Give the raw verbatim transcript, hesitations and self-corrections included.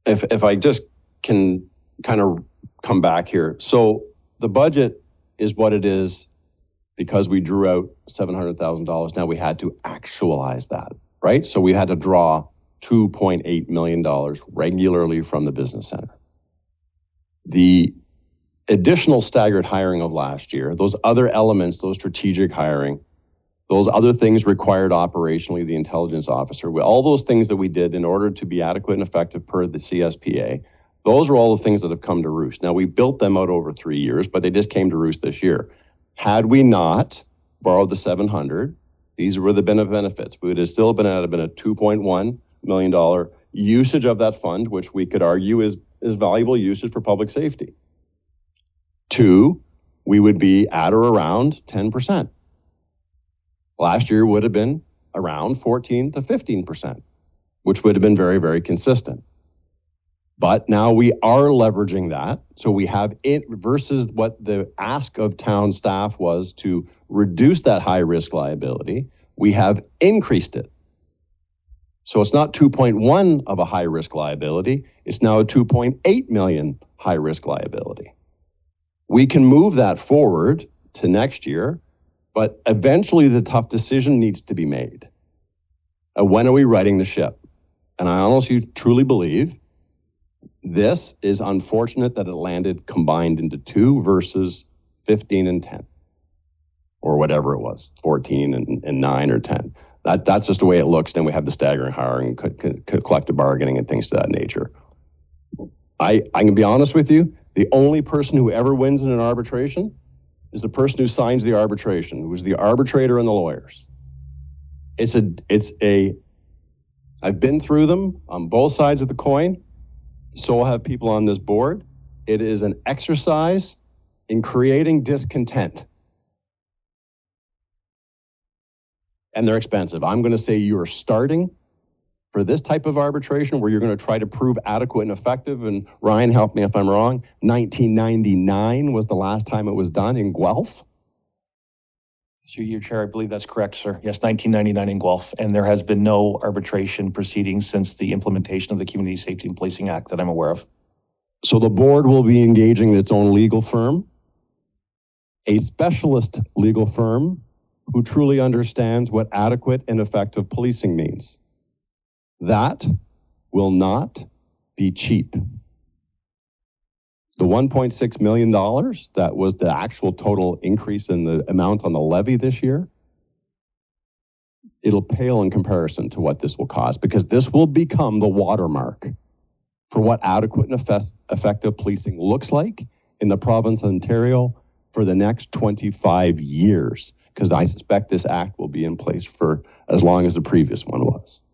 if, if I just can kind of come back here. So the budget is what it is because we drew out seven hundred thousand dollars. Now we had to actualize that, right? So we had to draw two point eight million dollars regularly from the business center. The additional staggered hiring of last year, those other elements, those strategic hiring, those other things required operationally, the intelligence officer, all those things that we did in order to be adequate and effective per the C S P A, those are all the things that have come to roost. Now, we built them out over three years, but they just came to roost this year. Had we not borrowed the seven hundred, these were the benefits. We would have still been at been a two point one million dollars usage of that fund, which we could argue is, is valuable usage for public safety. Two, we would be at or around ten percent. Last year would have been around fourteen to fifteen percent, which would have been very, very consistent. But now we are leveraging that. So we have it versus what the ask of town staff was to reduce that high risk liability. We have increased it. So it's not two point one of a high risk liability. It's now a two point eight million high risk liability. We can move that forward to next year, but eventually the tough decision needs to be made. Uh, when are we righting the ship? And I honestly truly believe this is unfortunate that it landed combined into two versus fifteen and ten, or whatever it was, fourteen and, and nine or ten. That, that's just the way it looks. Then we have the staggering hiring, co co collective bargaining and things to that nature. I, I can be honest with you, the only person who ever wins in an arbitration is the person who signs the arbitration, who's the arbitrator and the lawyers. It's a, it's a, I've been through them on both sides of the coin. So have people on this board. It is an exercise in creating discontent. And they're expensive. I'm going to say you're starting for this type of arbitration where you're going to try to prove adequate and effective. And Ryan, help me if I'm wrong, nineteen ninety-nine was the last time it was done in Guelph. Through your chair, I believe that's correct, sir. Yes, nineteen ninety-nine in Guelph. And there has been no arbitration proceedings since the implementation of the Community Safety and Policing Act that I'm aware of. So the board will be engaging its own legal firm, a specialist legal firm who truly understands what adequate and effective policing means. That will not be cheap. The one point six million dollars, that was the actual total increase in the amount on the levy this year, it'll pale in comparison to what this will cost, because this will become the watermark for what adequate and effect effective policing looks like in the province of Ontario for the next twenty-five years, because I suspect this act will be in place for as long as the previous one was.